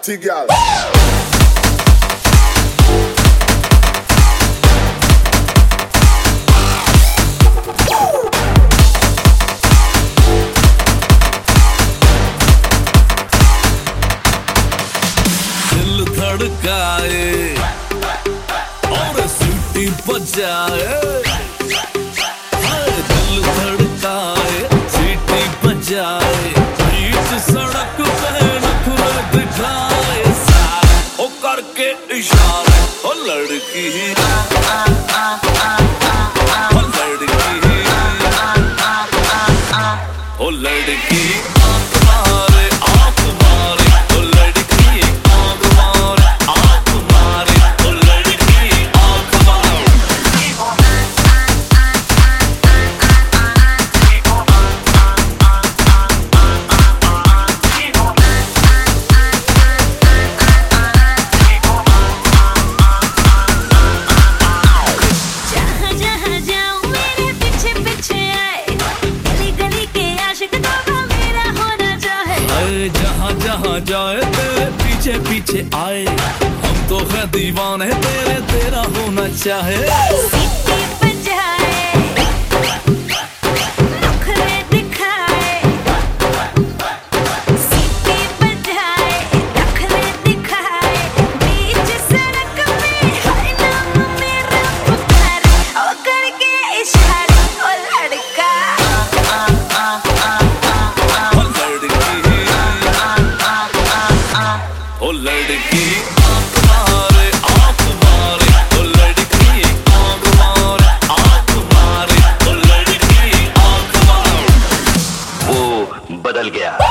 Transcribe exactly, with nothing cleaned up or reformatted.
Party girl. दिल धड़काए और सीटी बजाए, दिल धड़काए सीटी बजाए, बीच सड़क पे नखरे दिखाए, ओ करके इशारे, ओ लड़की ओ लड़की ओ लड़की आँख मारे आँख मारे, ओ लड़की आँख मारे आँख मारे, ओ लड़की आँख मारे। जहाँ जहाँ जाऊँ मेरे पीछे पीछे आए, गली गली के आशिक तो मेरा होना चाहे। अरे जहाँ जहाँ जाए तेरे पीछे पीछे आए, हम तो है दीवाने तेरे, तेरा होना चाहे। सीटी बजाए, नखरे दिखाए, सीटी बजाए, नखरे दिखाए, बीच सड़क में हाय नाम मेरा पुकारे, ओ करके इशारे, ओ लड़का ओ लड़की ओ लड़की आँख मारे आँख मारे, ओ लड़की आँख मारे आँख मारे, ओ लड़की आँख मारे। वो बदल गया।